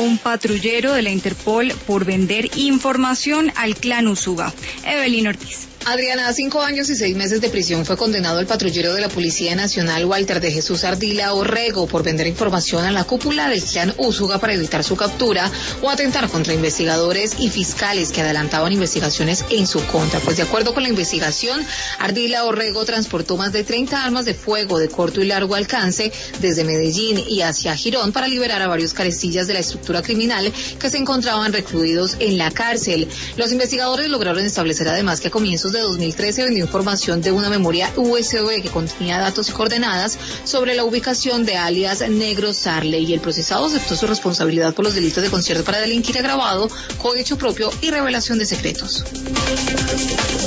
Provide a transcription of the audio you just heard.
un patrullero de la Interpol por vender información al clan Usuga. Evelyn Ortiz. Adriana, a 5 años y 6 meses de prisión fue condenado el patrullero de la Policía Nacional Walter de Jesús Ardila Orrego por vender información a la cúpula del clan Usuga para evitar su captura o atentar contra investigadores y fiscales que adelantaban investigaciones en su contra. Pues de acuerdo con la investigación, Ardila Orrego transportó más de 30 armas de fuego de corto y largo alcance desde Medellín y hacia Girón para liberar a varios cabecillas de la estructura criminal que se encontraban recluidos en la cárcel. Los investigadores lograron establecer además que a comienzos de 2013 vendió información de una memoria USB que contenía datos y coordenadas sobre la ubicación de alias Negro Sarley, y el procesado aceptó su responsabilidad por los delitos de concierto para delinquir agravado, cohecho propio y revelación de secretos.